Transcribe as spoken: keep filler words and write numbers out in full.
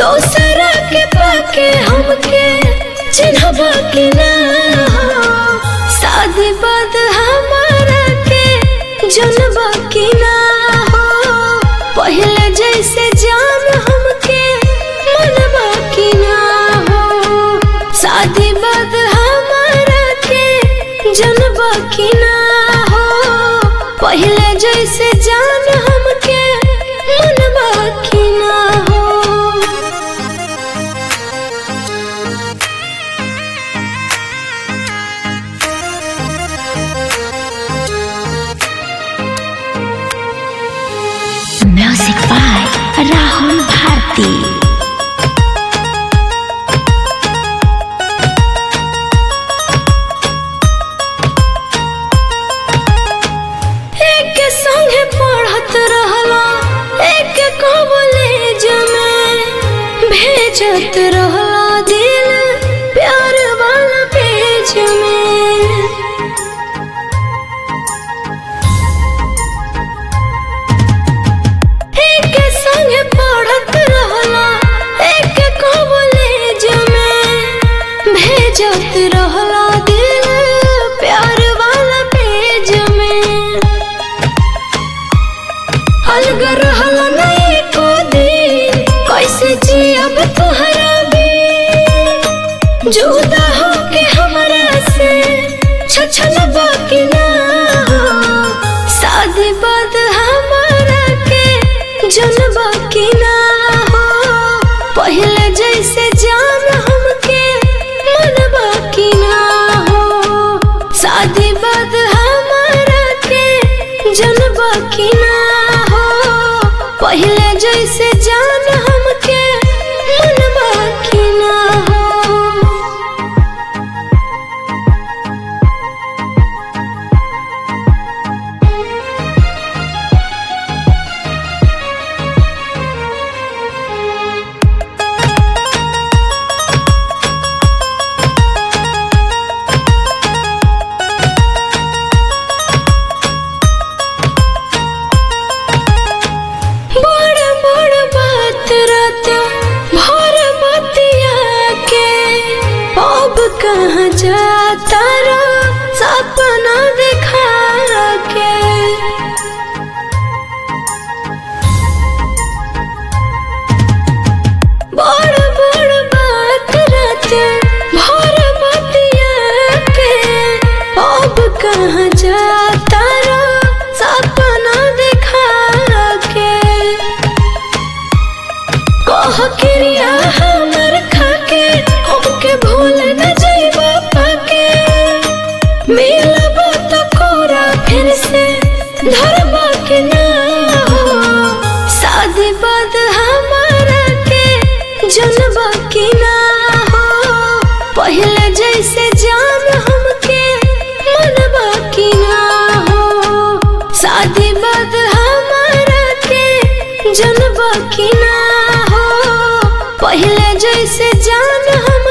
दोसरा के पाके हमके चिन्हबा के ना हो, शादी बाद हमारा के जनबा के ना हो, पहले जैसे जान हमके मनबा के ना हो, शादी बाद हमारा के जनबा के ना हो, पहले जैसे जान हमके मनबा के ना हो। Music by Rahul Bharti. एक संगे पढ़त रहला, एक कॉलेज में भेजत रहला दिल प्यार वाला पेज में। एक संगे पढ़त रहला, एक कॉलेज में भेजत रहला दिल प्यार वाला पेज में। अलग रहला नहीं को दिन, कैसे जियब तोहरा बिन, जुदा होके हमरा से छछलबा के ना हो, शादी बाद हमारा के जनबा के ना हो, पहले जैसे जान हमके मनबा के ना हो, शादी बाद हमारा के जनबा के ना हो, पहले जैसे जान हमके मनबा के ना हो। बड़ बड़ बात रात भर बतिया के, अब कहाँ जाता रो सपना देखा के। बड़ बड़ बात रात भर बतिया के, अब कहाँ जाता रो सपना देखा के। कह क्रिया हमर खाके हमके भूल न जाइबा पाके, मिलबा तो कोरा फिर से धरबा के ना हो, शादी बाद हमारा के जनबा के ना हो, पहले जैसे जान हमके मनबा के ना हो, शादी बाद हमारा के जनबा के ना हो, पहले जैसे जान हम